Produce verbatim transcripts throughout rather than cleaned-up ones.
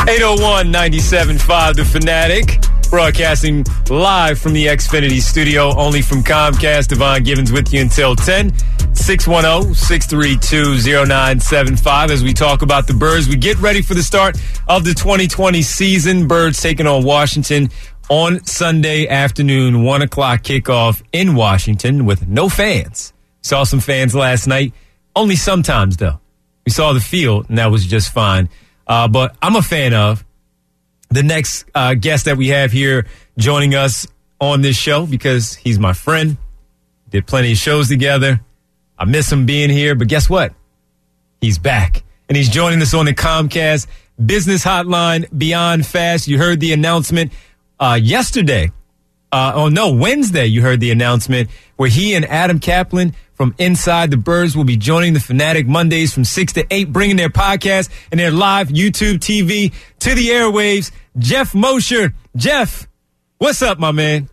eight oh one, ninety-seven point five The Fanatic, broadcasting live from the Xfinity studio, only from Comcast. Devon Givens with you until ten. six one zero, six three two, zero nine seven five as we talk about the Birds. We get ready for the start of the twenty twenty season. Birds taking on Washington on Sunday afternoon, one o'clock kickoff in Washington with no fans. Saw some fans last night, only sometimes though. We saw the field, and that was just fine. Uh, but I'm a fan of the next uh, guest that we have here joining us on this show because he's my friend. Did plenty of shows together. I miss him being here, but guess what? He's back. And he's joining us on the Comcast Business Hotline Beyond Fast. You heard the announcement uh, yesterday. Uh, oh, no, Wednesday you heard the announcement where he and Adam Kaplan from Inside the Birds will be joining the Fanatic Mondays from six to eight, bringing their podcast and their live YouTube T V to the airwaves. Jeff Mosher. Jeff, what's up, my man?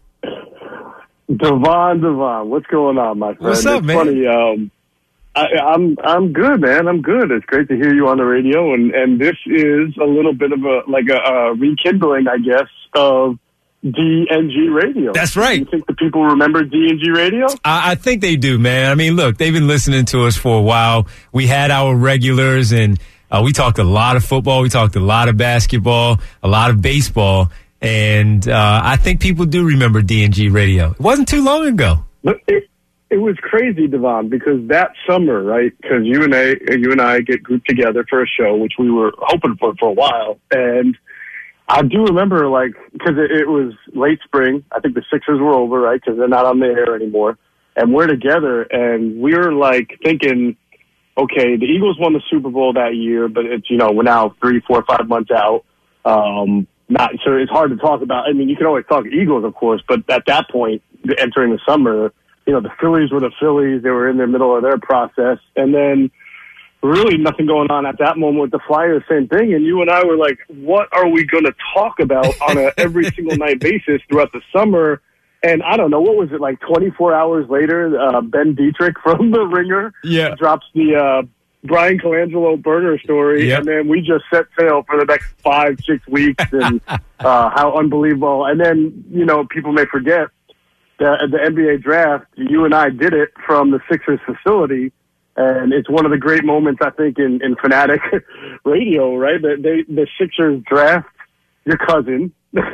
Devon, Devon, what's going on, my friend? What's up, it's man? Funny, um, I, I'm I'm good, man. I'm good. It's great to hear you on the radio, and, and this is a little bit of a like a, a rekindling, I guess, of D N G Radio. That's right. You think the people remember D N G Radio? I, I think they do, man. I mean, look, they've been listening to us for a while. We had our regulars, and uh, we talked a lot of football. We talked a lot of basketball, a lot of baseball. And uh, I think people do remember D N G Radio. It wasn't too long ago. But it, it was crazy, Devon, because that summer, right, because you and, I, you and I get grouped together for a show, which we were hoping for for a while, and I do remember, like, because it, it was late spring. I think the Sixers were over, right, because they're not on the air anymore. And we're together, and we were, like, thinking, okay, the Eagles won the Super Bowl that year, but it's, you know, we're now three, four, five months out. Um, not so it's hard to talk about. I mean, you can always talk Eagles, of course, but at that point, entering the summer, you know, the Phillies were the Phillies. They were in the middle of their process. And then really nothing going on at that moment with the Flyers, same thing. And you and I were like, what are we going to talk about on a every single night basis throughout the summer? And I don't know, what was it, like twenty-four hours later, uh, Ben Dietrich from The Ringer yeah. drops the uh, Brian Colangelo burner story. Yep. And then we just set sail for the next five, six weeks and uh, how unbelievable. And then, you know, people may forget that at the N B A draft, you and I did it from the Sixers facility. And it's one of the great moments, I think, in, in Fanatic radio, right? That they the Sixers draft your cousin,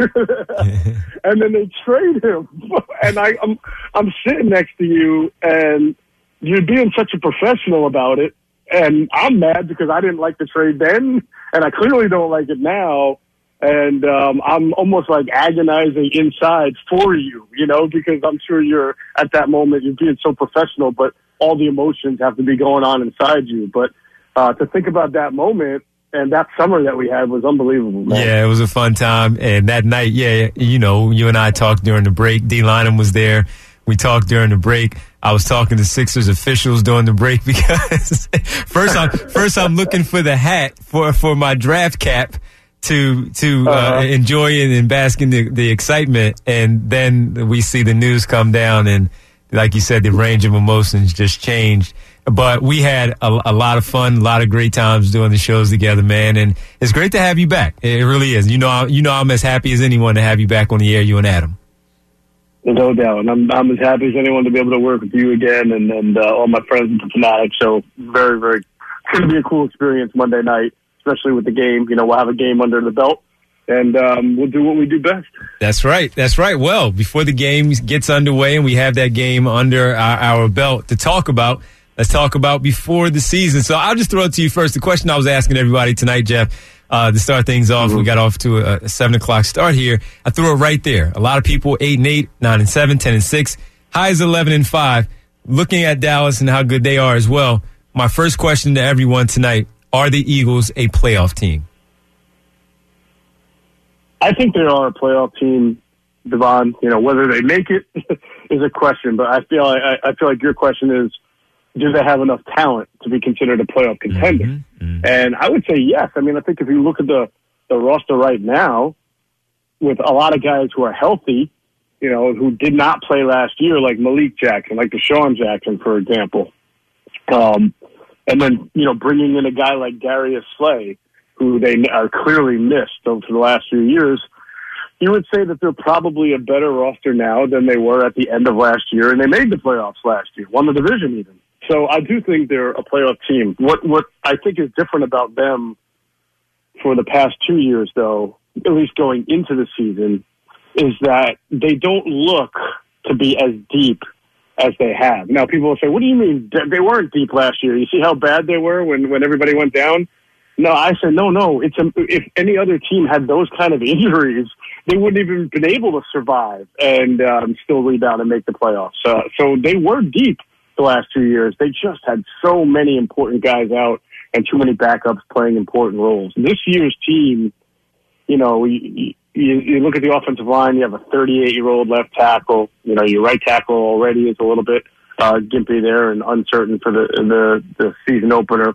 and then they trade him. And I, I'm I'm sitting next to you, and you're being such a professional about it. And I'm mad because I didn't like the trade then, and I clearly don't like it now. And um, I'm almost like agonizing inside for you, you know, because I'm sure you're at that moment, you're being so professional, but all the emotions have to be going on inside you. But uh, to think about that moment and that summer that we had was unbelievable, man. Yeah, it was a fun time. And that night, yeah, you know, you and I talked during the break. D. Lynam was there. We talked during the break. I was talking to Sixers officials during the break because first I'm first I'm looking for the hat for, for my draft cap to to uh, uh-huh. enjoy it and bask in the, the excitement. And then we see the news come down, and like you said, the range of emotions just changed. But we had a, a lot of fun, a lot of great times doing the shows together, man. And it's great to have you back. It really is. You know, you know, I'm as happy as anyone to have you back on the air, you and Adam. No doubt. And I'm, I'm as happy as anyone to be able to work with you again and, and uh, all my friends at the Fanatic. So very, very, it's going to be a cool experience Monday night, especially with the game. You know, we'll have a game under the belt. And um, we'll do what we do best. That's right. That's right. Well, before the game gets underway and we have that game under our, our belt to talk about, let's talk about before the season. So I'll just throw it to you first. The question I was asking everybody tonight, Jeff, uh, to start things off, mm-hmm. we got off to a, a seven o'clock start here. I threw it right there. A lot of people, eight and eight, nine and seven, ten and six, high as eleven and five. Looking at Dallas and how good they are as well. My first question to everyone tonight, are the Eagles a playoff team? I think they are a playoff team, Devon. You know, whether they make it is a question, but I feel I, I feel like your question is, do they have enough talent to be considered a playoff contender? Mm-hmm, mm-hmm. And I would say yes. I mean, I think if you look at the, the roster right now, with a lot of guys who are healthy, you know, who did not play last year, like Malik Jackson, like Deshaun Jackson, for example. Um, and then, you know, bringing in a guy like Darius Slay, who they are clearly missed over the last few years, you would say that they're probably a better roster now than they were at the end of last year, and they made the playoffs last year, won the division even. So I do think they're a playoff team. What what I think is different about them for the past two years, though, at least going into the season, is that they don't look to be as deep as they have. Now, people will say, what do you mean? They weren't deep last year. You see how bad they were when, when everybody went down? No, I said, no, no. It's a, if any other team had those kind of injuries, they wouldn't even been able to survive and um, still rebound and make the playoffs. Uh, so they were deep the last two years. They just had so many important guys out and too many backups playing important roles. This year's team, you know, you, you, you look at the offensive line, you have a thirty-eight-year-old left tackle. You know, your right tackle already is a little bit uh, gimpy there and uncertain for the the, the season opener.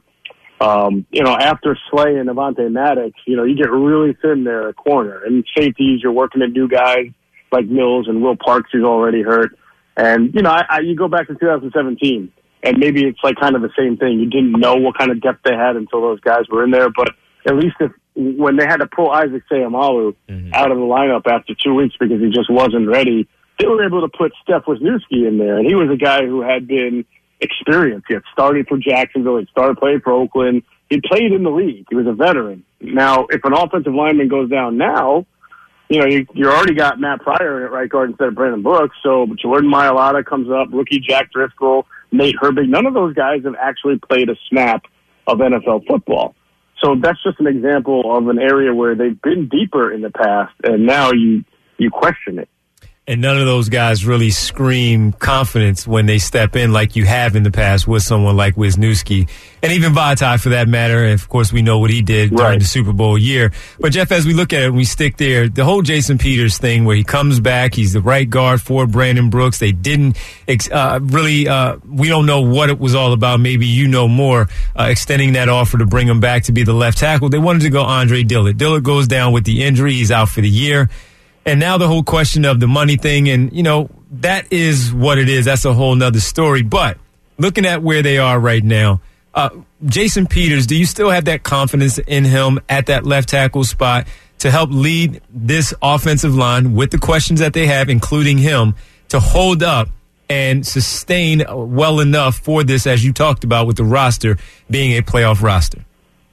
Um, you know, after Slay and Avonte Maddox, you know, you get really thin there at corner. And safeties, you're working at new guys like Mills and Will Parks, who's already hurt. And, you know, I, I, you go back to two thousand seventeen, and maybe it's like kind of the same thing. You didn't know what kind of depth they had until those guys were in there. But at least if when they had to pull Isaac Seumalo mm-hmm. out of the lineup after two weeks because he just wasn't ready, they were able to put Steph Wisniewski in there. And he was a guy who had been experienced. He had started for Jacksonville. He started playing for Oakland. He played in the league. He was a veteran. Now, if an offensive lineman goes down now, you know, you, you already got Matt Pryor at right guard instead of Brandon Brooks. So Jordan Mailata comes up, rookie Jack Driscoll, Nate Herbig. None of those guys have actually played a snap of N F L football. So that's just an example of an area where they've been deeper in the past, and now you you question it. And none of those guys really scream confidence when they step in like you have in the past with someone like Wisniewski. And even Vaitai, for that matter. And, of course, we know what he did during right. the Super Bowl year. But, Jeff, as we look at it, we stick there, the whole Jason Peters thing where he comes back, he's the right guard for Brandon Brooks. They didn't uh, really uh, – we don't know what it was all about. Maybe you know more, uh, extending that offer to bring him back to be the left tackle. They wanted to go Andre Dillard. Dillard goes down with the injury. He's out for the year. And now the whole question of the money thing, and, you know, that is what it is. That's a whole nother story. But looking at where they are right now, uh, Jason Peters, do you still have that confidence in him at that left tackle spot to help lead this offensive line with the questions that they have, including him, to hold up and sustain well enough for this, as you talked about, with the roster being a playoff roster?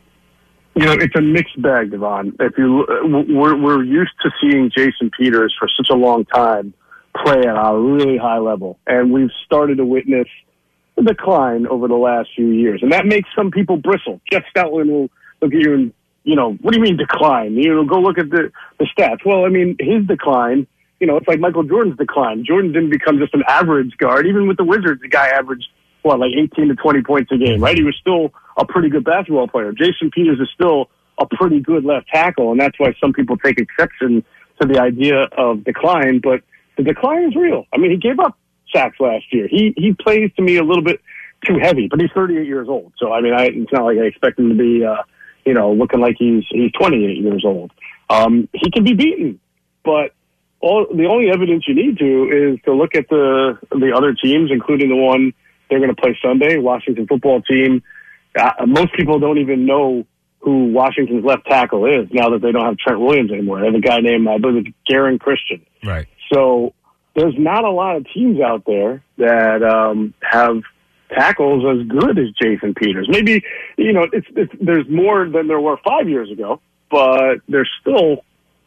You know, it's a mixed bag, Devon. If you, we're, we're used to seeing Jason Peters for such a long time play at a really high level, and we've started to witness a decline over the last few years, and that makes some people bristle. Jeff Stoutland will look at you and, you know, what do you mean decline? You know, go look at the, the stats. Well, I mean, his decline, you know, it's like Michael Jordan's decline. Jordan didn't become just an average guard. Even with the Wizards, the guy averaged, what, like eighteen to twenty points a game, right? He was still a pretty good basketball player. Jason Peters is still a pretty good left tackle, and that's why some people take exception to the idea of decline. But the decline is real. I mean, he gave up sacks last year. He he plays to me a little bit too heavy, but he's thirty-eight years old. So, I mean, I, it's not like I expect him to be, uh, you know, looking like he's he's twenty-eight years old. Um, he can be beaten, but all the only evidence you need to is to look at the the other teams, including the one they're going to play Sunday, Washington football team. Uh, most people don't even know who Washington's left tackle is now that they don't have Trent Williams anymore. They have a guy named, I believe it's Garen Christian. Right. So there's not a lot of teams out there that um, have tackles as good as Jason Peters. Maybe, you know, it's, it's there's more than there were five years ago, but there's still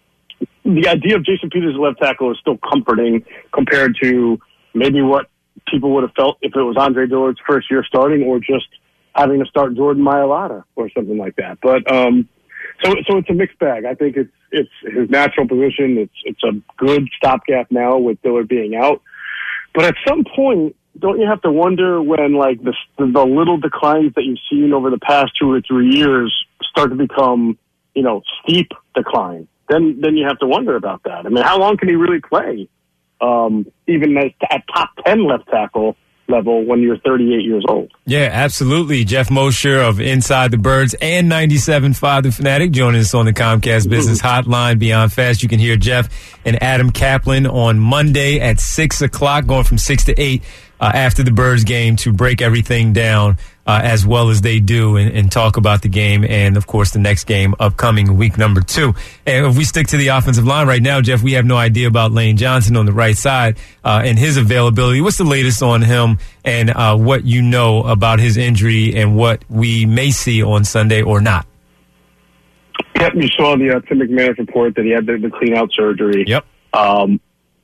the idea of Jason Peters as left tackle is still comforting compared to maybe what people would have felt if it was Andre Dillard's first year starting, or just having to start Jordan Mailata or something like that. But um, so so it's a mixed bag. I think it's it's his natural position. It's it's a good stopgap now with Dillard being out. But at some point, don't you have to wonder when like the the little declines that you've seen over the past two or three years start to become, you know, steep decline? Then then you have to wonder about that. I mean, how long can he really play? Um, even at, at top ten left tackle level when you're thirty-eight years old. Yeah, absolutely. Jeff Mosher of Inside the Birds and ninety-seven point five The Fanatic joining us on the Comcast Business Hotline. Beyond Fast, you can hear Jeff and Adam Kaplan on Monday at six o'clock, going from six to eight uh, after the Birds game to break everything down uh, as well as they do and, and talk about the game and, of course, the next game upcoming week number two. And if we stick to the offensive line right now, Jeff, we have no idea about Lane Johnson on the right side uh, and his availability. What's the latest on him and uh, what you know about his injury and what we may see on Sunday or not? Yep, you saw the uh, Tim McManus report that he had the, the clean-out surgery. Yep. Um,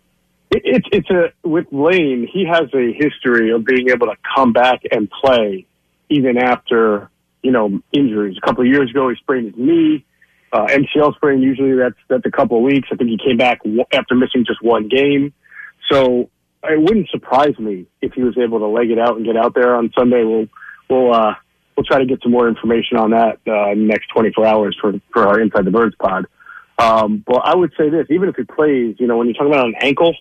it, it's it's a with Lane, he has a history of being able to come back and play even after, you know, injuries. A couple of years ago, he sprained his knee. Uh, M C L sprain, usually that's that's a couple of weeks. I think he came back w- after missing just one game. So it wouldn't surprise me if he was able to leg it out and get out there on Sunday. We'll we'll uh, we'll try to get some more information on that uh, in the next twenty-four hours for for our Inside the Birds pod. Um, but I would say this: even if he plays, you know, when you're talking about an ankle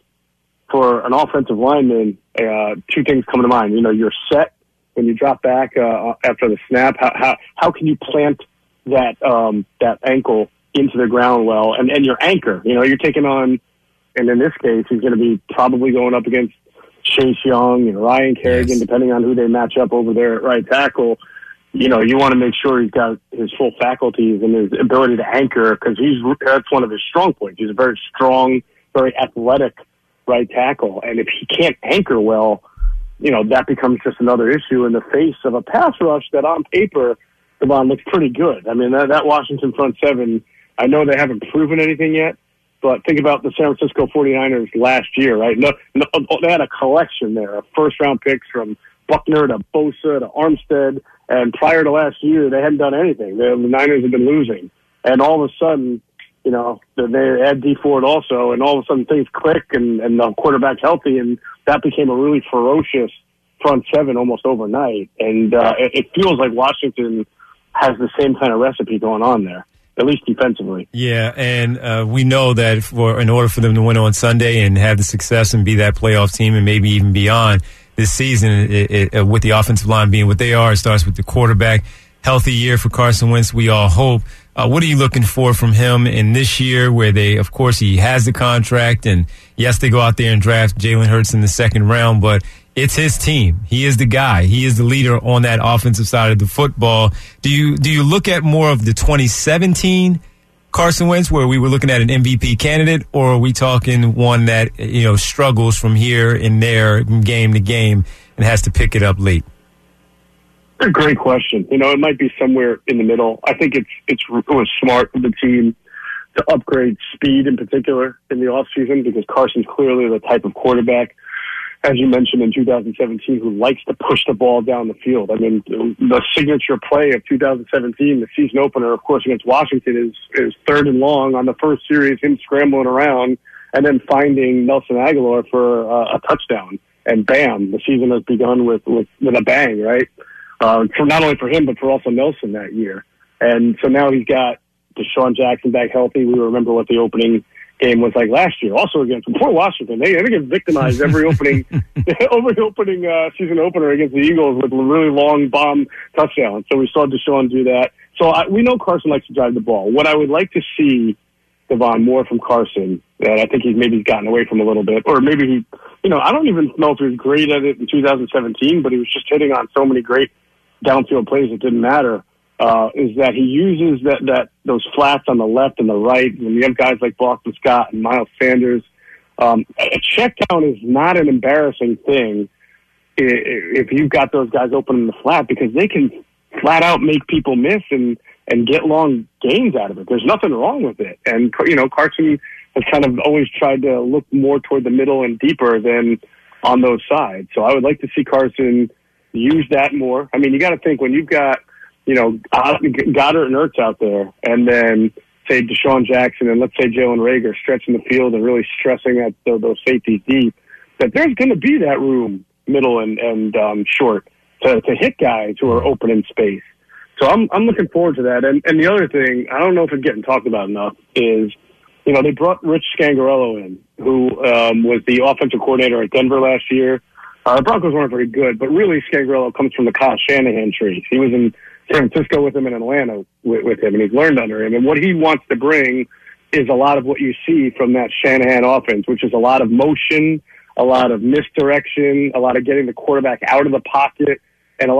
for an offensive lineman, uh, two things come to mind. You know, you're set when you drop back uh, after the snap. How how how can you plant that um, that ankle into the ground well, and, and your anchor? You know, you're taking on, and in this case, he's going to be probably going up against Chase Young and Ryan Kerrigan, yes. depending on who they match up over there at right tackle. You know, you want to make sure he's got his full faculties and his ability to anchor, because he's that's one of his strong points. He's a very strong, very athletic right tackle, and if he can't anchor well, you know, that becomes just another issue in the face of a pass rush that on paper, Devon, looks pretty good. I mean, that, that Washington front seven, I know they haven't proven anything yet, but think about the San Francisco forty-niners last year, right? No, no, they had a collection there of first-round picks from Buckner to Bosa to Armstead, and prior to last year, they hadn't done anything. The Niners had been losing, and all of a sudden, you know, they had Dee Ford also, and all of a sudden things click, and, and the quarterback's healthy, and that became a really ferocious front seven almost overnight. And uh, it, it feels like Washington has the same kind of recipe going on there, at least defensively. Yeah, and uh, we know that for in order for them to win on Sunday and have the success and be that playoff team and maybe even beyond this season, it, it, uh, with the offensive line being what they are, it starts with the quarterback. Healthy year for Carson Wentz, we all hope. Uh, what are you looking for from him in this year where they, of course, he has the contract, and yes, they go out there and draft Jalen Hurts in the second round, but it's his team. He is the guy. He is the leader on that offensive side of the football. Do you do you look at more of the twenty seventeen Carson Wentz, where we were looking at an M V P candidate, or are we talking one that, you know, struggles from here and there, game to game, and has to pick it up late? A great question. You know, it might be somewhere in the middle. I think it's it's it was smart of the team to upgrade speed in particular in the offseason, because Carson's clearly the type of quarterback, as you mentioned, in two thousand seventeen, who likes to push the ball down the field. I mean, the signature play of two thousand seventeen, the season opener, of course, against Washington, is is third and long on the first series, him scrambling around and then finding Nelson Aguilar for uh, a touchdown. And bam, the season has begun with, with, with a bang, right? Uh, for not only for him, but for also Nelson that year. And so now he's got Deshaun Jackson back healthy. We remember what the opening game was like last year, also against before Washington. They, they get victimized every opening, every opening uh, season opener against the Eagles with really long bomb touchdowns. So we saw Deshaun do that. So I, we know Carson likes to drive the ball. What I would like to see, Devon, more from Carson, that I think he's maybe gotten away from a little bit, or maybe he, you know, I don't even know if he was great at it in two thousand seventeen, but he was just hitting on so many great downfield plays it didn't matter. Uh, is that he uses that, that those flats on the left and the right, when you have guys like Boston Scott and Miles Sanders. Um, a check down is not an embarrassing thing if you've got those guys open in the flat, because they can flat out make people miss and, and get long gains out of it. There's nothing wrong with it. And, you know, Carson has kind of always tried to look more toward the middle and deeper than on those sides. So I would like to see Carson use that more. I mean, you got to think when you've got, you know, Goddard and Ertz out there, and then say Deshaun Jackson and let's say Jalen Reagor stretching the field and really stressing at those safeties deep, that there's going to be that room, middle and, and um, short, to, to hit guys who are open in space. So I'm I'm looking forward to that. And, and the other thing, I don't know if it's getting talked about enough, is, you know, they brought Rich Scangarello in, who um, was the offensive coordinator at Denver last year. Uh, the Broncos weren't very good, but really Scangarello comes from the Kyle Shanahan tree. He was in San Francisco with him in Atlanta with, with him, and he's learned under him. And what he wants to bring is a lot of what you see from that Shanahan offense, which is a lot of motion, a lot of misdirection, a lot of getting the quarterback out of the pocket, and a lot of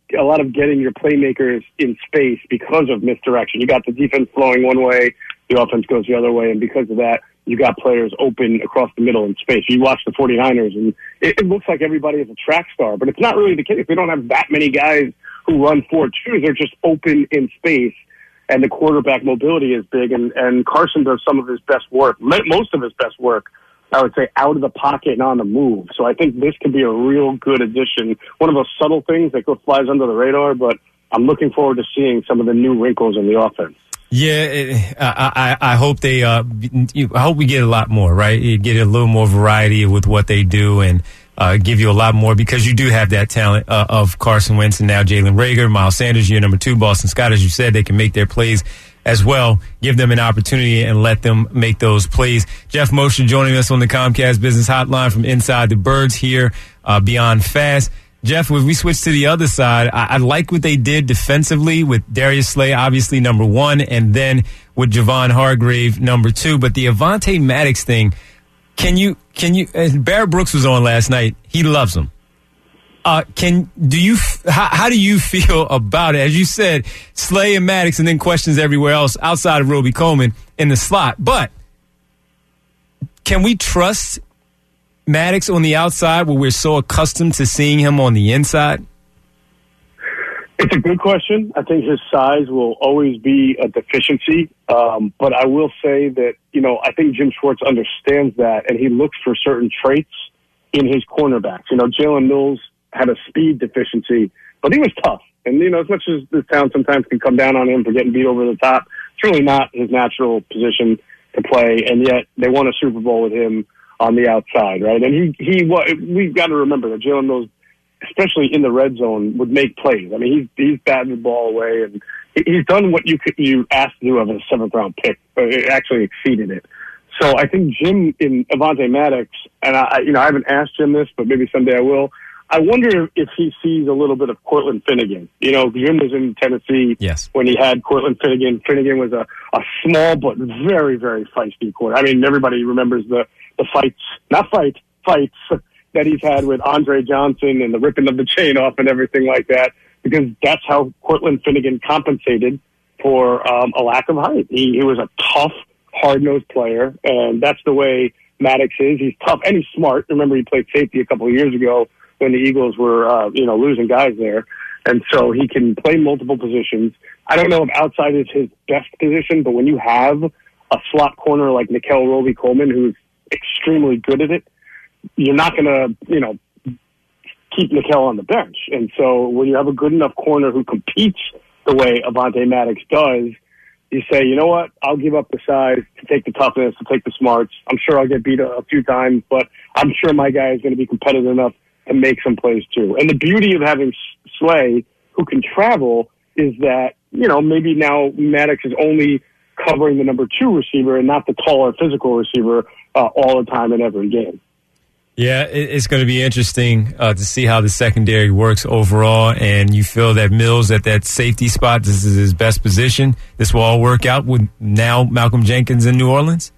a lot of getting your playmakers in space because of misdirection. You got the defense flowing one way, the offense goes the other way, and because of that, you got players open across the middle in space. You watch the 49ers, and it, it looks like everybody is a track star, but it's not really the case. They don't have that many guys who run four twos. They're just open in space, and the quarterback mobility is big, and, and Carson does some of his best work, most of his best work, I would say, out of the pocket and on the move. So I think this could be a real good addition. One of those subtle things that goes flies under the radar, but I'm looking forward to seeing some of the new wrinkles in the offense. Yeah, it, I, I I hope they. Uh, I hope we get a lot more. Right, you get a little more variety with what they do, and uh, give you a lot more because you do have that talent uh, of Carson Wentz and now Jalen Reagor, Miles Sanders, year number two, Boston Scott. As you said, they can make their plays as well. Give them an opportunity and let them make those plays. Jeff Mosher joining us on the Comcast Business Hotline from Inside the Birds here, uh, Beyond Fast. Jeff, if we switch to the other side, I, I like what they did defensively with Darius Slay, obviously number one, and then with Javon Hargrave, number two. But the Avonte Maddox thing, can you, can you, as Barrett Brooks was on last night, he loves him. Uh, can, do you, how, how do you feel about it? As you said, Slay and Maddox, and then questions everywhere else outside of Roby Coleman in the slot. But can we trust Maddox on the outside where we're so accustomed to seeing him on the inside? It's a good question. I think his size will always be a deficiency. Um, but I will say that, you know, I think Jim Schwartz understands that, and he looks for certain traits in his cornerbacks. You know, Jalen Mills had a speed deficiency, but he was tough. And, you know, as much as this town sometimes can come down on him for getting beat over the top, it's really not his natural position to play. And yet they won a Super Bowl with him on the outside, right? And he, he, we've got to remember that Jalen Mills, especially in the red zone, would make plays. I mean, he's, he's batting the ball away, and he's done what you could, you asked to do of a seventh round pick, but it actually exceeded it. So I think Jim in Avonte Maddox, and I, you know, I haven't asked Jim this, but maybe someday I will. I wonder if he sees a little bit of Cortland Finnegan. You know, Jim was in Tennessee yes. when he had Cortland Finnegan. Finnegan was a, a small but very, very feisty quarterback. I mean, everybody remembers the, the fights, not fight, fights that he's had with Andre Johnson and the ripping of the chain off and everything like that, because that's how Cortland Finnegan compensated for um, a lack of height. He, he was a tough, hard-nosed player, and that's the way Maddox is. He's tough, and he's smart. Remember, he played safety a couple of years ago when the Eagles were, uh, you know, losing guys there. And so he can play multiple positions. I don't know if outside is his best position, but when you have a slot corner like Nickel Roby Coleman, who's extremely good at it, you're not going to, you know, keep Nickel on the bench. And so when you have a good enough corner who competes the way Avonte Maddox does, you say, you know what, I'll give up the size to take the toughness, to take the smarts. I'm sure I'll get beat a, a few times, but I'm sure my guy is going to be competitive enough to make some plays too. And the beauty of having Slay, who can travel, is that, you know, maybe now Maddox is only covering the number two receiver and not the taller physical receiver uh, all the time in every game. Yeah, it's going to be interesting uh, to see how the secondary works overall. And you feel that Mills at that safety spot, this is his best position. This will all work out with now Malcolm Jenkins in New Orleans?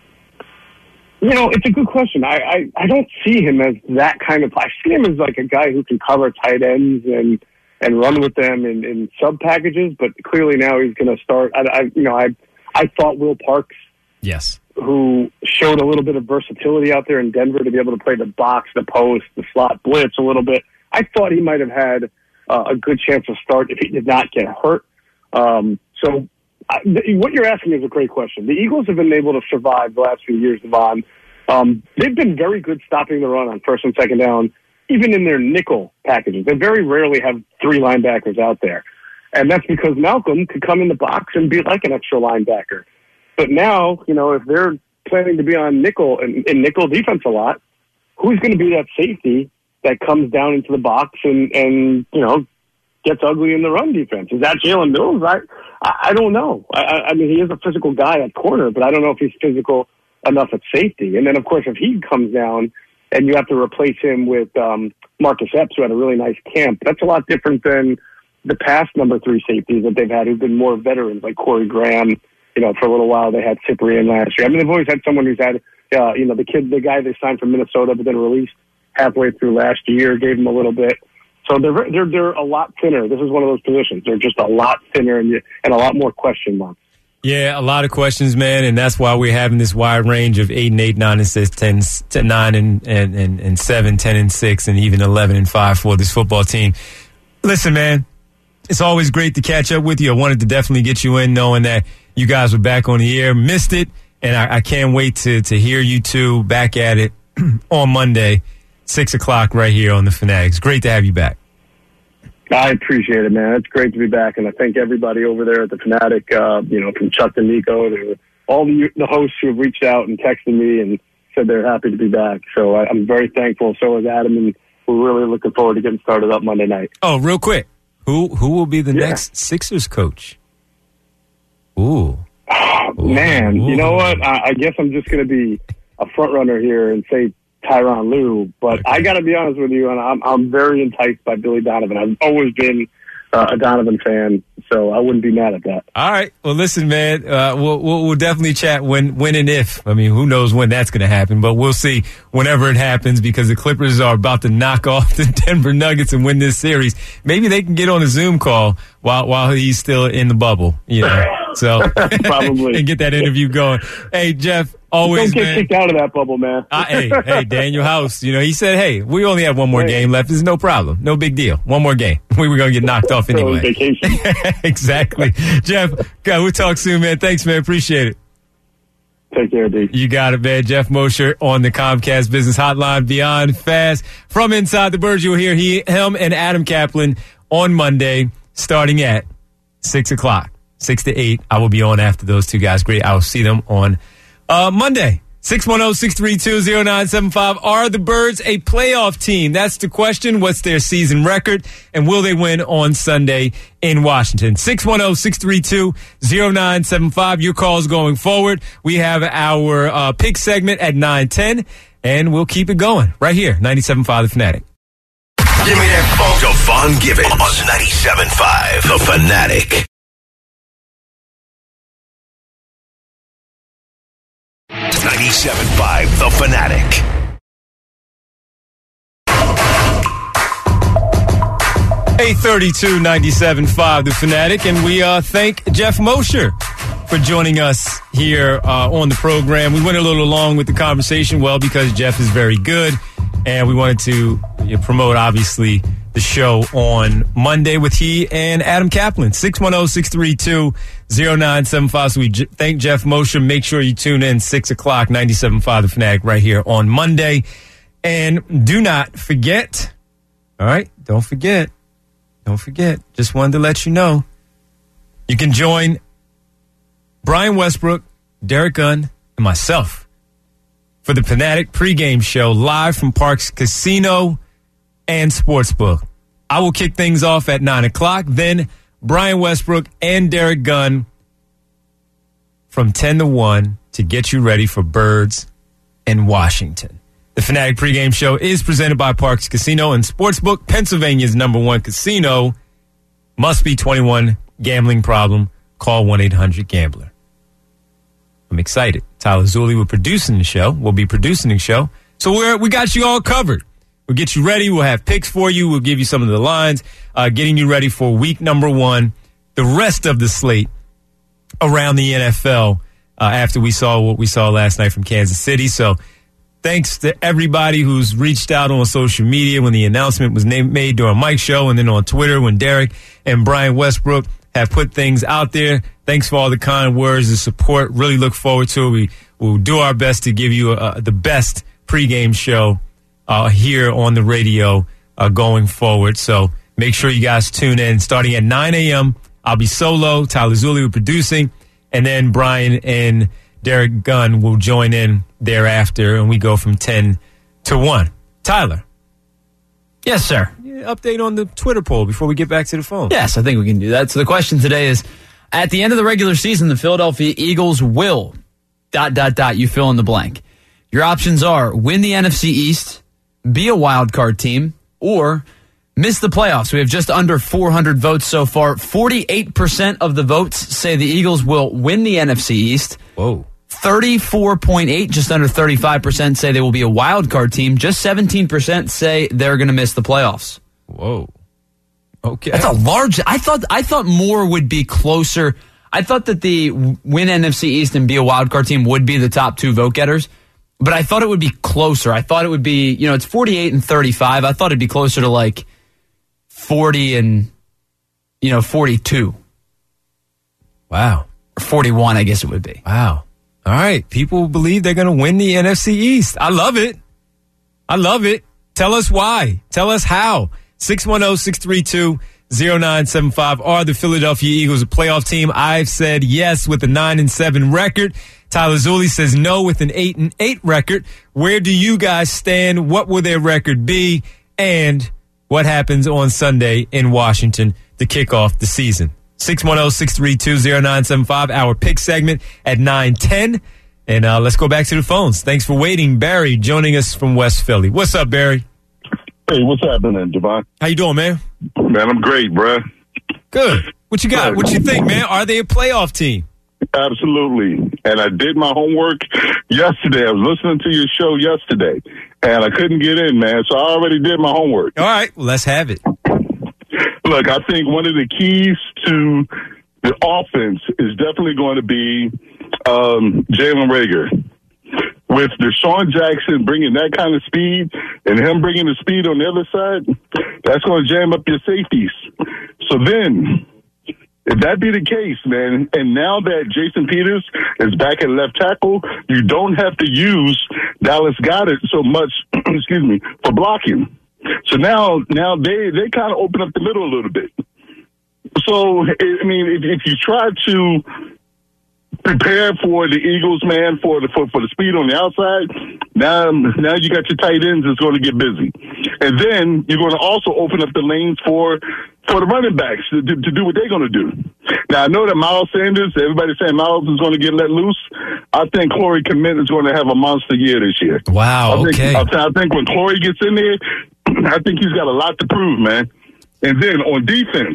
You know, it's a good question. I, I, I don't see him as that kind of. I see him as like a guy who can cover tight ends and and run with them in, in sub packages. But clearly now he's going to start. I, I you know I I thought Will Parks, yes, who showed a little bit of versatility out there in Denver to be able to play the box, the post, the slot blitz a little bit. I thought he might have had uh, a good chance to start if he did not get hurt. Um, so. I, th- what you're asking is a great question. The Eagles have been able to survive the last few years, Devon. Um, they've been very good stopping the run on first and second down, even in their nickel packages. They very rarely have three linebackers out there. And that's because Malcolm could come in the box and be like an extra linebacker. But now, you know, if they're planning to be on nickel and, and nickel defense a lot, who's going to be that safety that comes down into the box and, and you know, gets ugly in the run defense? Is that Jalen Mills? I, I, I don't know. I, I mean, he is a physical guy at corner, but I don't know if he's physical enough at safety. And then, of course, if he comes down and you have to replace him with um, Marcus Epps, who had a really nice camp, that's a lot different than the past number three safeties that they've had who've been more veterans, like Corey Graham. You know, for a little while they had Cyprian last year. I mean, they've always had someone who's had, uh, you know, the kid, the guy they signed from Minnesota but then released halfway through last year, gave him a little bit. So they're they're they're a lot thinner. This is one of those positions. They're just a lot thinner and you, and a lot more question marks. Yeah, a lot of questions, man, and that's why we're having this wide range of eight and eight, nine and six, ten, ten nine and, and, and, and seven, ten and six, and even eleven and five for this football team. Listen, man, it's always great to catch up with you. I wanted to definitely get you in, knowing that you guys were back on the air. Missed it, and I, I can't wait to to hear you two back at it on Monday, six o'clock, right here on the Fanatics. Great to have you back. I appreciate it, man. It's great to be back, and I thank everybody over there at the Fanatic, uh, you know, from Chuck to Nico, to all the, the hosts who have reached out and texted me and said they're happy to be back. So I, I'm very thankful. So is Adam, and we're really looking forward to getting started up Monday night. Oh, real quick, who who will be the yeah. next Sixers coach? Ooh. Oh, man, Ooh. You know what? I, I guess I'm just going to be a front runner here and say Tyronn Lue, but okay. I got to be honest with you, and I'm I'm very enticed by Billy Donovan. I've always been uh, a Donovan fan, so I wouldn't be mad at that. All right. Well, listen, man, uh, we'll, we'll we'll definitely chat when when and if. I mean, who knows when that's going to happen, but we'll see whenever it happens, because the Clippers are about to knock off the Denver Nuggets and win this series. Maybe they can get on a Zoom call while while he's still in the bubble, you know. So probably and get that interview going. Hey, Jeff. Always, Don't get man. kicked out of that bubble, man. uh, hey, hey, Daniel House, you know, he said, hey, we only have one more hey. game left. There's no problem. No big deal. One more game. We were going to get knocked off anyway. Vacation. Exactly. Jeff, God, we'll talk soon, man. Thanks, man. Appreciate it. Take care, D. You got it, man. Jeff Mosher on the Comcast Business Hotline, Beyond Fast. From Inside the Birds, you'll hear he, him and Adam Kaplan on Monday, starting at six o'clock, six to eight. I will be on after those two guys. Great. I will see them on Uh, Monday. six one zero, six three two, zero nine seven five. Are the Birds a playoff team? That's the question. What's their season record? And will they win on Sunday in Washington? six one zero, six three two, zero nine seven five. Your calls going forward. We have our uh, pick segment at nine ten, and we'll keep it going right here, ninety-seven point five The Fanatic. Give me that phone. Devon Givens on ninety-seven point five The Fanatic. ninety-seven point five The Fanatic. eight thirty-two, ninety-seven point five The Fanatic, and we uh, thank Jeff Mosher for joining us here uh, on the program. We went a little long with the conversation, well, because Jeff is very good, and we wanted to you know, promote, obviously, the show on Monday with he and Adam Kaplan. six one zero, six three two, zero nine seven five. So we j- thank Jeff Mosher. Make sure you tune in six o'clock, ninety-seven point five The Fanatic right here on Monday. And do not forget, all right, don't forget, don't forget, just wanted to let you know, you can join Brian Westbrook, Derek Gunn, and myself for the Fanatic pregame show live from Parks Casino and Sportsbook. I will kick things off at nine o'clock. Then Brian Westbrook and Derek Gunn from ten to one to get you ready for Birds in Washington. The Fanatic pregame show is presented by Parks Casino and Sportsbook, Pennsylvania's number one casino. Must be twenty-one. Gambling problem. Call one eight hundred gambler. I'm excited. Tyler Zulli will producing the show. We'll be producing the show. So we're, we got you all covered. We'll get you ready. We'll have picks for you. We'll give you some of the lines, uh, getting you ready for week number one, the rest of the slate around the N F L uh, after we saw what we saw last night from Kansas City. So thanks to everybody who's reached out on social media when the announcement was named, made during Mike's show, and then on Twitter when Derek and Brian Westbrook have put things out there. Thanks for all the kind words, the support. Really look forward to it. We will do our best to give you uh, the best pregame show Uh, here on the radio uh, going forward. So make sure you guys tune in. Starting at nine a.m., I'll be solo. Tyler Zulli will be producing. And then Brian and Derek Gunn will join in thereafter. And we go from ten to one. Tyler. Yes, sir. Yeah, update on the Twitter poll before we get back to the phone. Yes, I think we can do that. So the question today is, at the end of the regular season, the Philadelphia Eagles will, dot, dot, dot, you fill in the blank. Your options are win the N F C East, be a wild card team, or miss the playoffs. We have just under four hundred votes so far. forty-eight percent of the votes say the Eagles will win the N F C East. Whoa. thirty-four point eight, just under thirty-five percent say they will be a wild card team. Just seventeen percent say they're going to miss the playoffs. Whoa. Okay. That's a large. I thought I thought more would be closer. I thought that the win N F C East and be a wild card team would be the top two vote getters, but I thought it would be closer. I thought it would be, you know, it's forty-eight and thirty-five. I thought it'd be closer to like forty and, you know, forty-two. Wow. Or forty-one, I guess it would be. Wow. All right. People believe they're going to win the N F C East. I love it. I love it. Tell us why. Tell us how. six one zero, six three two, zero nine seven five. Are the Philadelphia Eagles a playoff team? I've said yes with a nine and seven record. Tyler Zulli says no with an eight and eight record. Where do you guys stand? What will their record be? And what happens on Sunday in Washington to kick off the season? six one zero, six three two, zero nine seven five. Our pick segment at nine ten. And uh, let's go back to the phones. Thanks for waiting. Barry joining us from West Philly. What's up, Barry? Hey, what's happening, Devon? How you doing, man? Man, I'm great, bruh. Good. What you got? What you think, man? Are they a playoff team? Absolutely. And I did my homework yesterday. I was listening to your show yesterday, and I couldn't get in, man. So I already did my homework. All right. Well, let's have it. Look, I think one of the keys to the offense is definitely going to be um, Jalen Reagor. With Deshaun Jackson bringing that kind of speed and him bringing the speed on the other side, that's going to jam up your safeties. So then, if that be the case, man, and now that Jason Peters is back at left tackle, you don't have to use Dallas Goedert so much, excuse me, for blocking. So now, now they, they kind of open up the middle a little bit. So, I mean, if, if you try to prepare for the Eagles, man, for the for, for the speed on the outside, now now you got your tight ends that's going to get busy. And then you're going to also open up the lanes for for the running backs to, to, to do what they're going to do. Now, I know that Miles Sanders, everybody's saying Miles is going to get let loose. I think Corey Kmet is going to have a monster year this year. Wow, I think, okay. I, I think when Corey gets in there, I think he's got a lot to prove, man. And then on defense,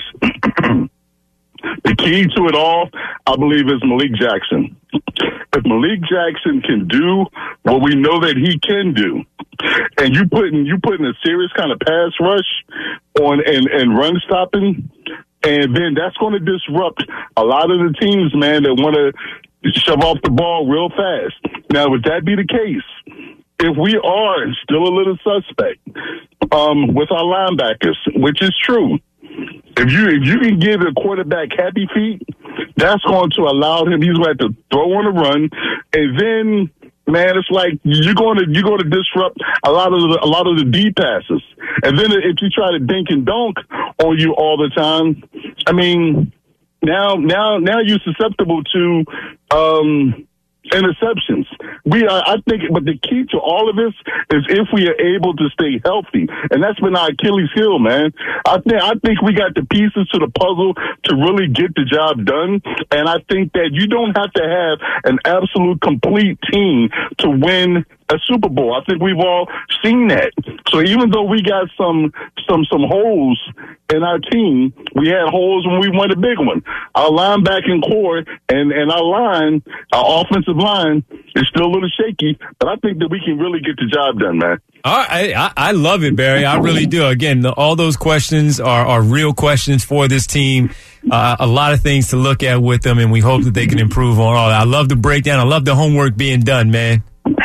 the key to it all, I believe, is Malik Jackson. If Malik Jackson can do what we know that he can do, and you putting you putting a serious kind of pass rush on and, and run stopping, and then that's going to disrupt a lot of the teams, man, that want to shove off the ball real fast. Now, would that be the case? If we are still a little suspect um, with our linebackers, which is true, if you if you can give a quarterback happy feet, that's going to allow him. He's going to have to throw on a run, and then, man, it's like you're going to you're going to disrupt a lot of the, a lot of the deep passes. And then if you try to dink and dunk on you all the time, I mean, now now now you're susceptible to Um, interceptions. We are, I think, but the key to all of this is if we are able to stay healthy, and that's been our Achilles heel, man. I think I think we got the pieces to the puzzle to really get the job done, and I think that you don't have to have an absolute complete team to win a Super Bowl. I think we've all seen that. So even though we got some some some holes in our team, we had holes when we won a big one. Our linebacking core and, and our line, our offensive line, is still a little shaky, but I think that we can really get the job done, man. All right, I, I love it, Barry. I really do. Again, the, all those questions are, are real questions for this team. Uh, a lot of things to look at with them, and we hope that they can improve on all that. I love the breakdown. I love the homework being done, man.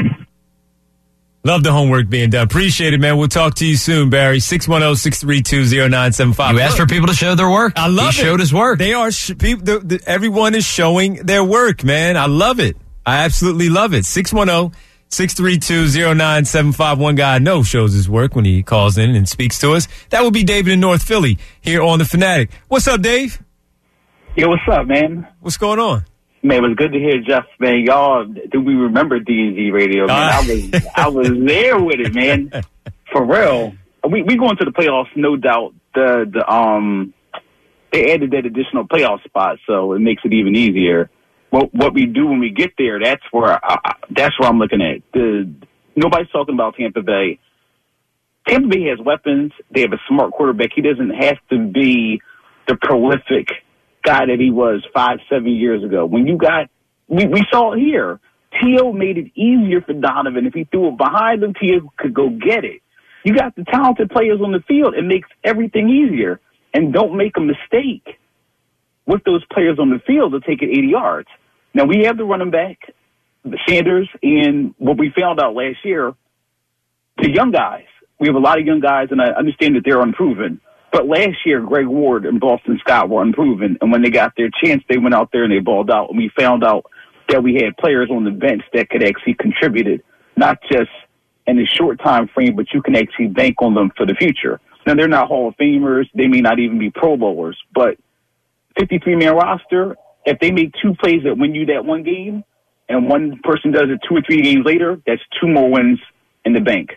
Love the homework being done. Appreciate it, man. We'll talk to you soon, Barry. six one zero, six three two, zero nine seven five. You asked for people to show their work. I love he it. He showed his work. They are, sh- people, the, the, everyone is showing their work, man. I love it. I absolutely love it. six one zero, six three two, zero nine seven five. One guy I know shows his work when he calls in and speaks to us. That would be David in North Philly here on The Fanatic. What's up, Dave? Yo, what's up, man? What's going on? Man, it was good to hear Jeff, man. Y'all, do we remember D and Z Radio, man? Uh, I was I was there with it, man. For real. We we going to the playoffs, no doubt. The the um they added that additional playoff spot, so it makes it even easier. What what we do when we get there, that's where I, that's where I'm looking at. The nobody's talking about Tampa Bay. Tampa Bay has weapons. They have a smart quarterback. He doesn't have to be the prolific guy that he was five, seven years ago. When you got, we, we saw it here. T O made it easier for Donovan. If he threw it behind him, T O could go get it. You got the talented players on the field. It makes everything easier. and don't make a mistake with those players on the field to take it eighty yards. Now, we have the running back, Sanders, and what we found out last year, the young guys. We have a lot of young guys, and I understand that they're unproven. But last year, Greg Ward and Boston Scott were unproven, and when they got their chance, they went out there and they balled out, and we found out that we had players on the bench that could actually contribute, not just in a short time frame, but you can actually bank on them for the future. Now, they're not Hall of Famers. They may not even be Pro Bowlers, but fifty-three man roster, if they make two plays that win you that one game, and one person does it two or three games later, that's two more wins in the bank.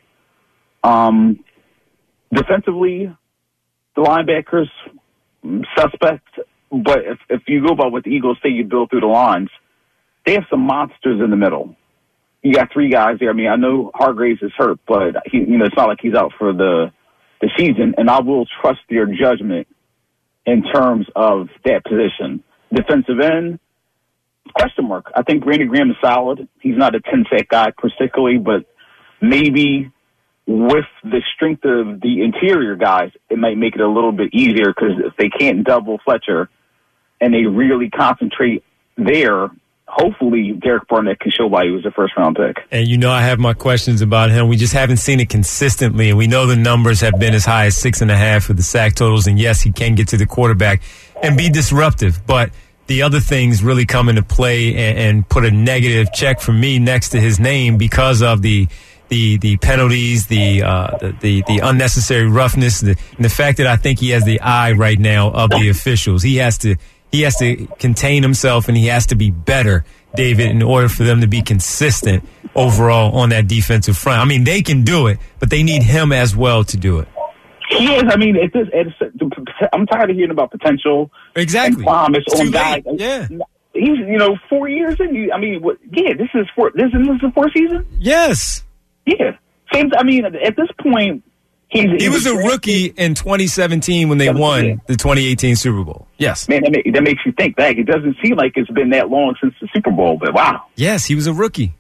Um, defensively, the linebackers, suspect, but if, if you go by what the Eagles say you build through the lines, they have some monsters in the middle. You got three guys there. I mean, I know Hargraves is hurt, but he, you know, it's not like he's out for the the season, and I will trust their judgment in terms of that position. Defensive end, question mark. I think Brandon Graham is solid. He's not a ten-sack guy particularly, but maybe with the strength of the interior guys, it might make it a little bit easier because if they can't double Fletcher and they really concentrate there, hopefully Derek Barnett can show why he was a first-round pick. And you know I have my questions about him. We just haven't seen it consistently, and we know the numbers have been as high as six and a half for the sack totals, and yes, he can get to the quarterback and be disruptive, but the other things really come into play and, and put a negative check for me next to his name because of the the the penalties, the uh, the, the the unnecessary roughness, the, and the fact that I think he has the eye right now of the officials. He has to he has to contain himself and he has to be better, David, in order for them to be consistent overall on that defensive front. I mean, they can do it, but they need him as well to do it. He is. I mean, it's, it's, I'm tired of hearing about potential. Exactly. And promise it's on too guys. late. Yeah. He's, you know, four years in. I mean, what, yeah, this is four. This is, this is the fourth season. Yes. Yeah. Same. I mean, at this point, he's. He, he was, was a rookie in twenty seventeen when they won yeah. the twenty eighteen Super Bowl. Yes. Man, that, make, that makes you think back. It doesn't seem like it's been that long since the Super Bowl, but wow. Yes, he was a rookie.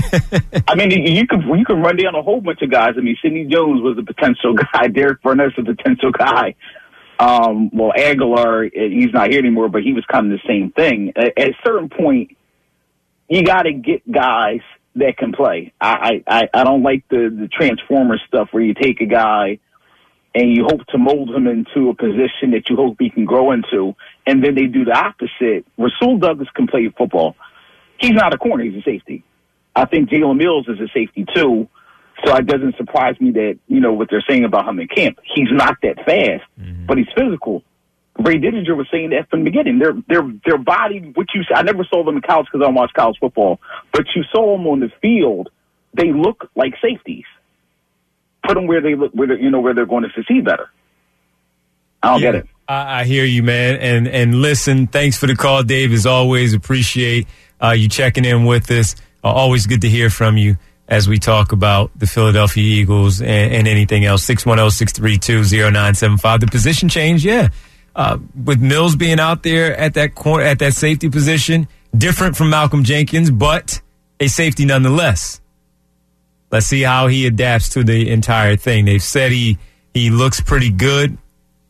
I mean, you could you could run down a whole bunch of guys. I mean, Sidney Jones was a potential guy. Derek Barnett's a potential guy. Um, well, Aguilar, he's not here anymore, but he was kind of the same thing. At, at a certain point, you got to get guys that can play. I, I, I don't like the, the Transformer stuff where you take a guy and you hope to mold him into a position that you hope he can grow into, and then they do the opposite. Rasul Douglas can play football. He's not a corner. He's a safety. I think Jalen Mills is a safety too, so it doesn't surprise me that, you know, what they're saying about him in camp. He's not that fast, mm-hmm. but he's physical. Ray Didinger was saying that from the beginning. Their their their body, which you I never saw them in college because I don't watch college football, but you saw them on the field. They look like safeties. Put them where they look, where they, you know where they're going to succeed better. I don't yeah, get it. I, I hear you, man. And and listen, thanks for the call, Dave. As always, appreciate uh, you checking in with us. Uh, always good to hear from you as we talk about the Philadelphia Eagles and, and anything else. six one zero, six three two, zero nine seven five. The position change, yeah. Uh, with Mills being out there at that corner, at that safety position, different from Malcolm Jenkins, but a safety nonetheless. Let's see how he adapts to the entire thing. They've said he he looks pretty good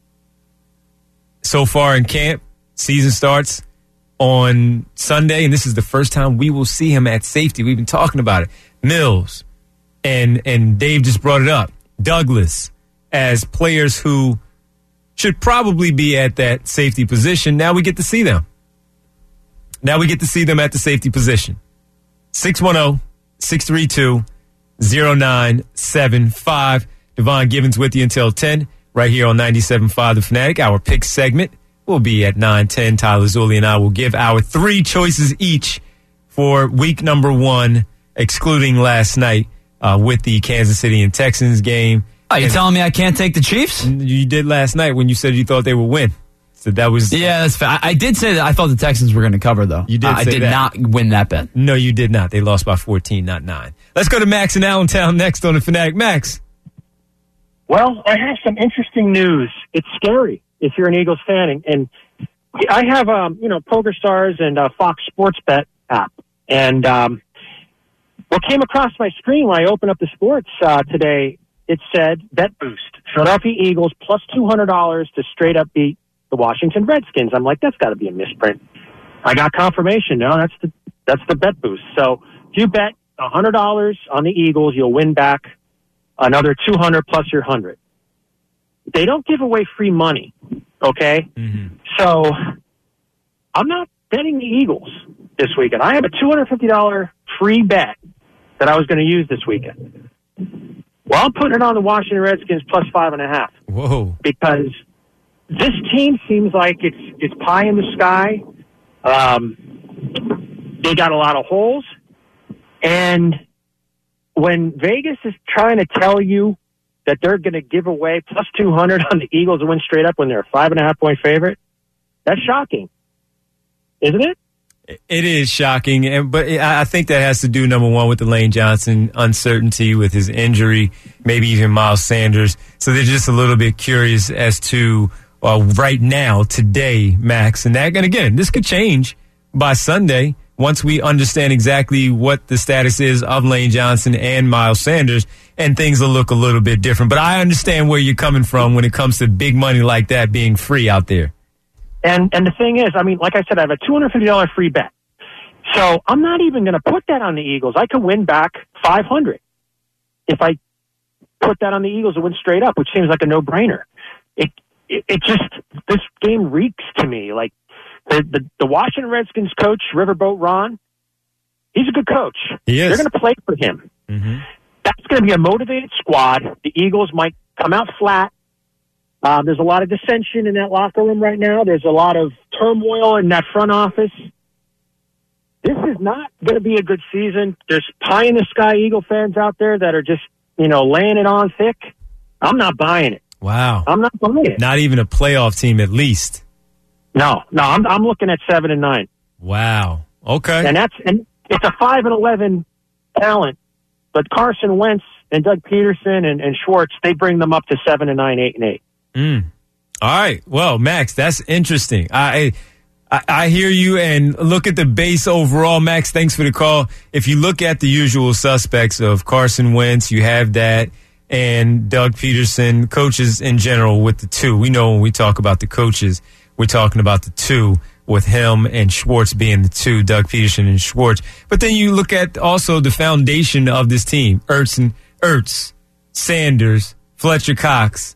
so far in camp. Season starts on Sunday, and this is the first time we will see him at safety. We've been talking about it. Mills, and and Dave just brought it up, Douglas, as players who should probably be at that safety position. Now we get to see them. Now we get to see them at the safety position. six one zero, six three two, zero nine seven five. Devon Givens with you until ten, right here on ninety-seven point five The Fanatic. Our pick segment will be at nine ten. Tyler Zulli and I will give our three choices each for week number one, excluding last night uh, with the Kansas City and Texans game. Are you and telling me I can't take the Chiefs? You did last night when you said you thought they would win. So that was... Yeah, that's fair. I did say that I thought the Texans were going to cover, though. You did uh, say I did that. not win that bet. No, you did not. They lost by fourteen, not nine. Let's go to Max in Allentown next on The Fanatic. Max. Well, I have some interesting news. It's scary if you're an Eagles fan. And, and I have, um, you know, PokerStars and uh, Fox Sports Bet app. And um, what came across my screen when I opened up the sports uh, today, it said Bet Boost. Philadelphia Eagles plus two hundred dollars to straight up beat the Washington Redskins. I'm like, that's got to be a misprint. I got confirmation. No, that's the that's the bet boost. So if you bet one hundred dollars on the Eagles, you'll win back another two hundred dollars plus your one hundred dollars. They don't give away free money, okay? Mm-hmm. So I'm not betting the Eagles this weekend. I have a two hundred fifty dollars free bet that I was going to use this weekend. Well, I'm putting it on the Washington Redskins plus five and a half. Whoa. Because this team seems like it's it's pie in the sky. Um, they got a lot of holes. And when Vegas is trying to tell you that they're going to give away plus two hundred on the Eagles to win straight up when they're a five and a half point favorite, that's shocking. Isn't it? It is shocking, and but I think that has to do, number one, with the Lane Johnson uncertainty with his injury, maybe even Miles Sanders. So they're just a little bit curious as to uh, right now, today, Max. And that, and again, this could change by Sunday once we understand exactly what the status is of Lane Johnson and Miles Sanders, and things will look a little bit different. But I understand where you're coming from when it comes to big money like that being free out there. And and the thing is, I mean, like I said, I have a two hundred fifty dollars free bet. So I'm not even going to put that on the Eagles. I could win back five hundred dollars if I put that on the Eagles to win straight up, which seems like a no-brainer. It, it, it just, this game reeks to me. Like, the, the, the Washington Redskins coach, Riverboat Ron, he's a good coach. He is. They're going to play for him. Mm-hmm. That's going to be a motivated squad. The Eagles might come out flat. Um, there's a lot of dissension in that locker room right now. There's a lot of turmoil in that front office. This is not going to be a good season. There's pie-in-the-sky Eagle fans out there that are just, you know, laying it on thick. I'm not buying it. Wow. I'm not buying it. Not even a playoff team, at least. No, no, I'm I'm looking at seven and nine. Wow. Okay. And that's and it's a five and eleven talent, but Carson Wentz and Doug Peterson and, and Schwartz, they bring them up to seven and nine, eight and eight. Mm. All right. Well, Max, that's interesting. I, I I hear you, and look at the base overall. Max, thanks for the call. If you look at the usual suspects of Carson Wentz, you have that, and Doug Peterson, coaches in general with the two. We know when we talk about the coaches, we're talking about the two, with him and Schwartz being the two, Doug Peterson and Schwartz. But then you look at also the foundation of this team, Ertz and Ertz, Sanders, Fletcher Cox.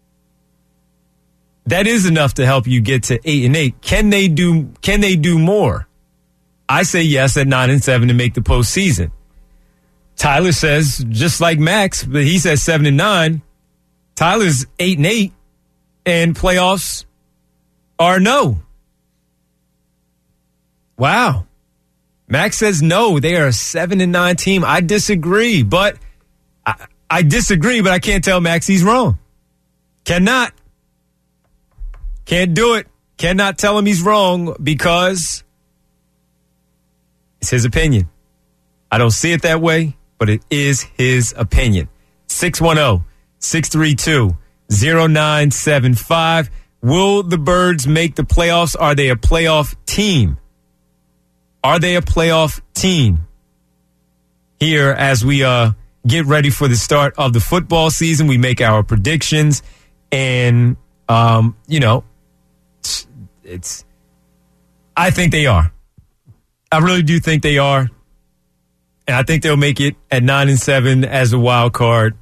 That is enough to help you get to eight and eight. Can they do? Can they do more? I say yes at nine and seven to make the postseason. Tyler says just like Max, but he says seven and nine. Tyler's eight and eight, and playoffs are no. Wow. Max says no. They are a seven and nine team. I disagree, but I, I disagree, but I can't tell Max he's wrong. Cannot. Can't do it. Cannot tell him he's wrong because it's his opinion. I don't see it that way, but it is his opinion. six one zero, six three two, zero nine seven five. Will the Birds make the playoffs? Are they a playoff team? Are they a playoff team? Here, as we uh, get ready for the start of the football season, we make our predictions, and um, you know, it's, it's. I think they are. I really do think they are, and I think they'll make it at nine and seven as a wild card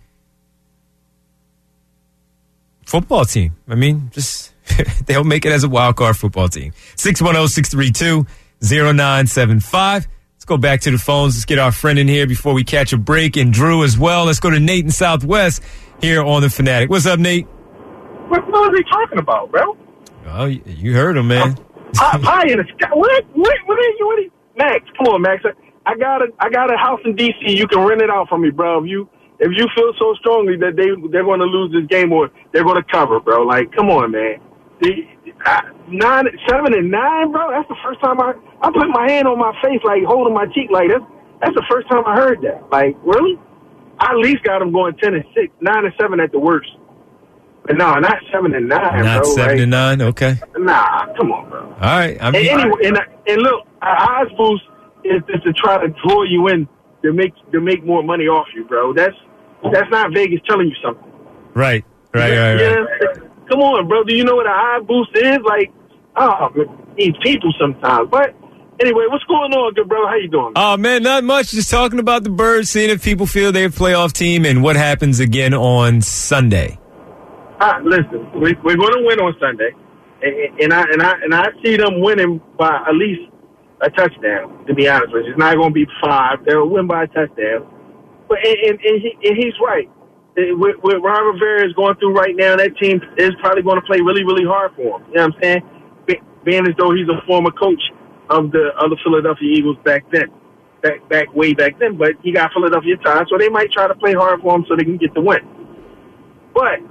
football team. I mean, just they'll make it as a wild card football team. six one zero, six three two, zero nine seven five. Let's go back to the phones. Let's get our friend in here before we catch a break, and Drew as well. Let's go to Nate in Southwest here on The Fanatic. What's up, Nate? What the hell are they talking about, bro? Oh, you heard him, man. Hi, hi in the sky. What? What? What are you? What are you? Max, come on, Max. I got a, I got a house in D C. You can rent it out for me, bro. If you, if you feel so strongly that they, they're going to lose this game or they're going to cover, bro. Like, come on, man. The, I, nine, seven and nine, bro. That's the first time I, I put my hand on my face, like holding my cheek, like that's, that's the first time I heard that. Like, really? I at least got them going ten and six, nine and seven at the worst. But no, not seven and nine, not bro. seven like, and nine. Okay. Nah, come on, bro. All right. I'm and anyway, and, and look, our odds boost is, is to try to draw you in to make to make more money off you, bro. That's that's not Vegas telling you something. Right. Right, right, right. Yeah, come on, bro. Do you know what a high boost is? Like, oh, these people sometimes. But anyway, what's going on, good bro? How you doing? Oh, man, not much. Just talking about the Birds, seeing if people feel they're a playoff team and what happens again on Sunday. Ah, listen, we, we're going to win on Sunday, and, and I and I and I see them winning by at least a touchdown. To be honest with you, it's not going to be five. They'll win by a touchdown. But and, and, and, he, and he's right. What, what Ron Rivera is going through right now, that team is probably going to play really, really hard for him. You know what I'm saying? Be, being as though he's a former coach of the of the Philadelphia Eagles back then, back back way back then. But he got Philadelphia ties, so they might try to play hard for him so they can get the win. But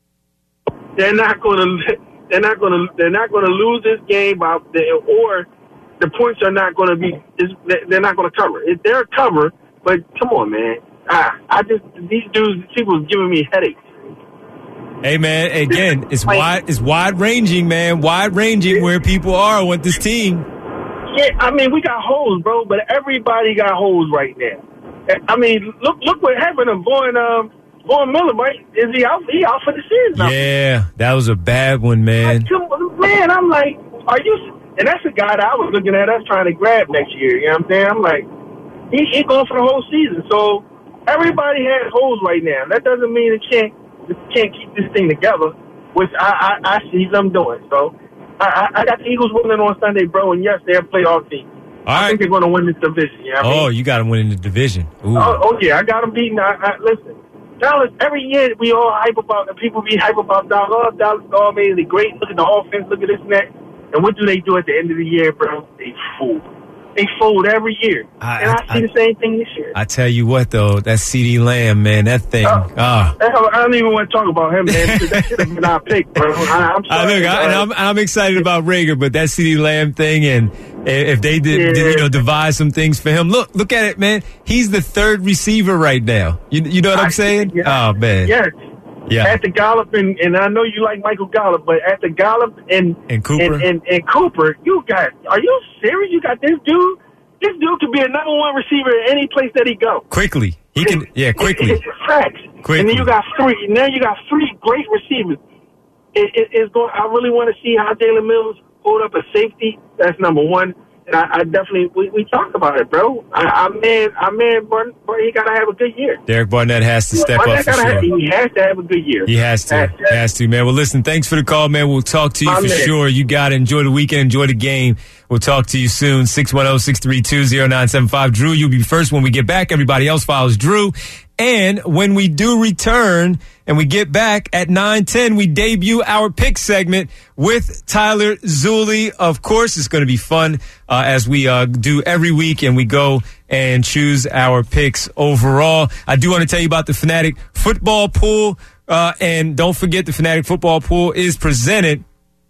they're not going to. They're not going to. They're not going to lose this game by the, or the points are not going to be. They're not going to cover. If they're a cover, but come on, man. I, I just these dudes, people are giving me headaches. Hey, man. Again, it's wide. It's wide ranging, man. Wide ranging where people are with this team. Yeah, I mean, we got holes, bro. But everybody got holes right now. I mean, look, look what happened to Vaughn. Um, Vaughn Miller, right? Is he out? He out for the season? Yeah, that was a bad one, man. Like, come on, man, I'm like, are you? And that's the guy that I was looking at us trying to grab next year. You know what I'm saying? I'm like, he, he going for the whole season. So everybody has holes right now. That doesn't mean it can't it can't keep this thing together, which I I, I see them doing. So I, I, I got the Eagles winning on Sunday, bro. And yes, they're a playoff team. All I right. think they're going to win this division. You know what I Oh, mean? you got them winning the division. Ooh. Oh, oh yeah, I got them beating. I, I, listen. Dallas, every year we all hype about, and people be hype about Dallas. Oh, Dallas is all amazing, great. Look at the offense, look at this and that. And what do they do at the end of the year, bro? They fold. They fold every year. I, and I, I see I, the same thing this year. I tell you what, though, that CeeDee Lamb, man, that thing. Uh, ah. I don't even want to talk about him, man, because that should have been our pick, bro. I, I'm I sorry. look, I, and I'm, I'm excited about Rager, but that CeeDee Lamb thing, and if they did, Yeah. did, you know, devise some things for him. Look, look at it, man. He's the third receiver right now. You, you know what I'm I- saying? yeah. Oh man, Yes. yeah. At the Gallup, and, and I know you like Michael Gallup, but at the Gallup and And Cooper. and, and, and Cooper, you got, are you serious? You got this dude? This dude could be a number one receiver in any place that he go. Quickly, he can. Yeah, quickly. It's facts. Quickly. And then you got three. Now you got three great receivers. It, it, it's going. I really want to see how Jalen Mills hold up a safety. That's number one. And I, I definitely we, we talked about it, bro. I, I man, I man, bro, bro, he gotta have a good year. Derek Barnett has to step up Barnett for gotta sure. have, he has to have a good year. He has to. Has He has to, man. Well, listen, thanks for the call, man. We'll talk to you My for man. sure. You got to enjoy the weekend. Enjoy the game. We'll talk to you soon. six one zero, six three two, zero nine seven five. Drew, you'll be first when we get back. Everybody else follows Drew. And when we do return and we get back at nine ten, we debut our pick segment with Tyler Zulli. Of course, it's going to be fun uh, as we uh, do every week and we go and choose our picks overall. I do want to tell you about the Fanatic Football Pool. Uh, and don't forget, the Fanatic Football Pool is presented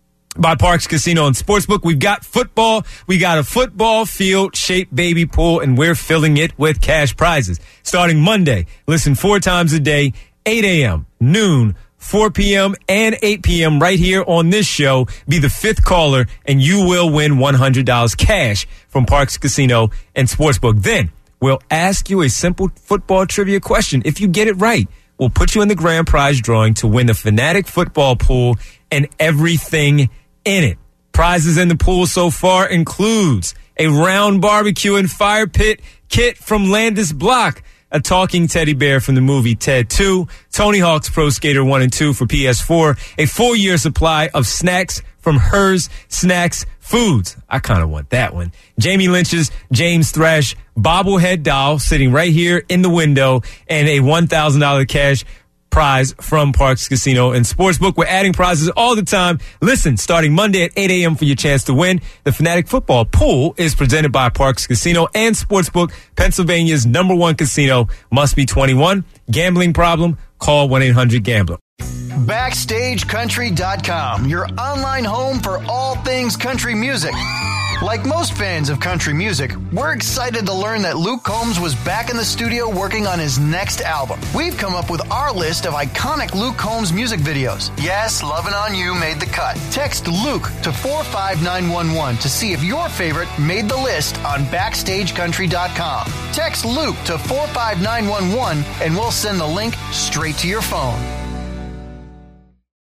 by Parks Casino and Sportsbook. We've got football. We got a football field shaped baby pool, and we're filling it with cash prizes. Starting Monday, listen four times a day, eight a.m., noon, four p.m., and eight p.m. right here on this show. Be the fifth caller, and you will win one hundred dollars cash from Parks Casino and Sportsbook. Then we'll ask you a simple football trivia question. If you get it right, we'll put you in the grand prize drawing to win the Fanatic Football Pool and everything in it. Prizes in the pool so far includes a round barbecue and fire pit kit from Landis Block, a talking teddy bear from the movie Ted two, Tony Hawk's Pro Skater one and two for P S four, a full year supply of snacks from Hers Snacks Foods. I kind of want that one. Jamie Lynch's James Thrash bobblehead doll sitting right here in the window, and a one thousand dollars cash prize from Parks Casino and Sportsbook. We're adding prizes all the time. Listen, starting Monday at eight a.m. for your chance to win. The Fanatic Football Pool is presented by Parks Casino and Sportsbook, Pennsylvania's number one casino. Must be twenty-one. Gambling problem? Call one eight hundred gambler. Backstage Country dot com, your online home for all things country music. Like most fans of country music, we're excited to learn that Luke Combs was back in the studio working on his next album. We've come up with our list of iconic Luke Combs music videos. Yes, Lovin' On You made the cut. Text Luke to four five nine one one to see if your favorite made the list on Backstage Country dot com. Text Luke to four five nine one one and we'll send the link straight to your phone.